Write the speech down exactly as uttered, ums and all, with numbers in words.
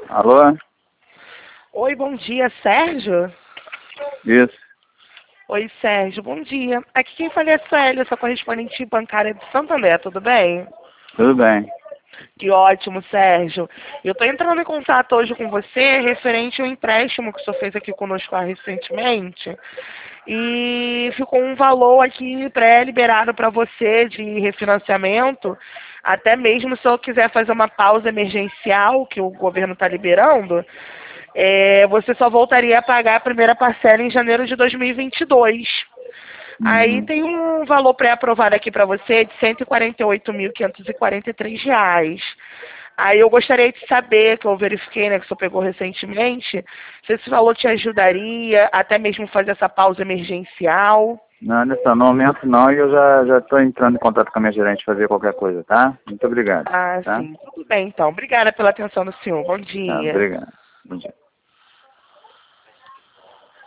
Alô? Oi, bom dia, Sérgio? Isso. Oi, Sérgio, bom dia. Aqui quem fala é a Suélia, sua correspondente bancária de Santander, tudo bem? Tudo bem. Que ótimo, Sérgio. Eu estou entrando em contato hoje com você referente ao empréstimo que o senhor fez aqui conosco recentemente. E ficou um valor aqui pré-liberado para você de refinanciamento, até mesmo se eu quiser fazer uma pausa emergencial, que o governo está liberando, é, você só voltaria a pagar a primeira parcela em janeiro de dois mil e vinte e dois. Aí Uhum. tem um valor pré-aprovado aqui para você de cento e quarenta e oito mil, quinhentos e quarenta e três reais. Aí eu gostaria de saber, que eu verifiquei, né, que o senhor pegou recentemente, se esse valor te ajudaria até mesmo fazer essa pausa emergencial. Não, nesse momento não, e eu já já estou entrando em contato com a minha gerente para ver qualquer coisa, tá? Muito obrigado, Ah, tá? sim. Tudo bem, então. Obrigada pela atenção do senhor. Bom Tá, dia. obrigado. Bom dia.